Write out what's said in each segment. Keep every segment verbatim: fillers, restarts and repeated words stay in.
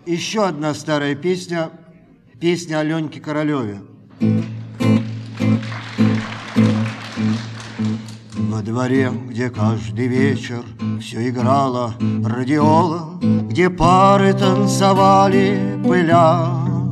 Еще одна старая песня, песня о Леньке Королеве. Во дворе, где каждый вечер все играла радиола, где пары танцевали пыля,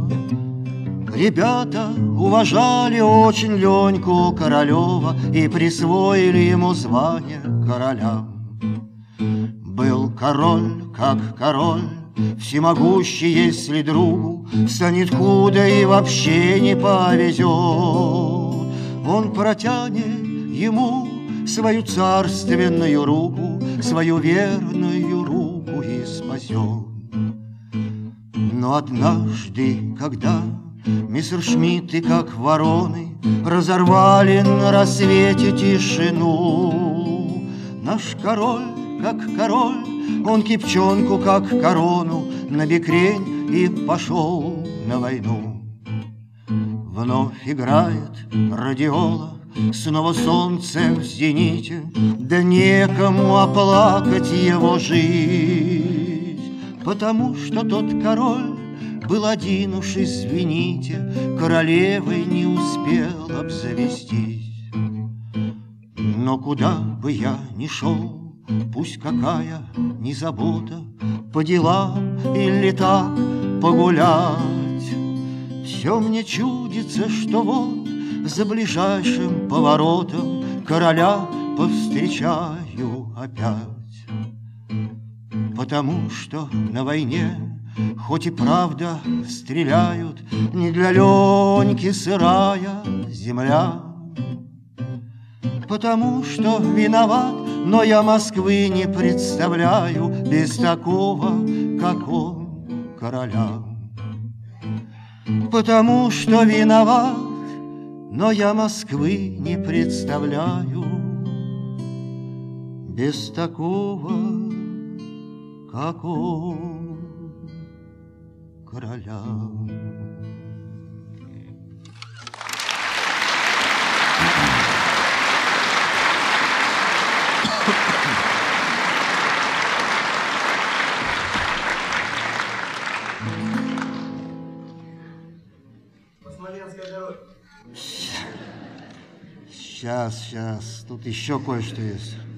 ребята уважали очень Леньку Королева и присвоили ему звание короля. Был король, как король, всемогущий, если другу станет худо и вообще не повезет. Он протянет ему свою царственную руку, свою верную руку и спасет. Но однажды, когда мессершмитты, как вороны, разорвали на рассвете тишину, наш король, как король, он кипчонку, как корону, на бекрень и пошел на войну. Вновь играет радиола, снова солнце в зените, да некому оплакать его жизнь, потому что тот король был один уж, извините, королевой не успел обзавестись. Но куда бы я ни шел, пусть какая ни забота, по делам или так погулять, все мне чудится, что вот за ближайшим поворотом короля повстречаю опять. Потому что на войне, хоть и правда стреляют, не для Леньки сырая земля. Потому что виноват, но я Москвы не представляю без такого, как он, короля. Потому что виноват, но я Москвы не представляю без такого, как он, короля. Сейчас, сейчас, тут еще кое-что есть.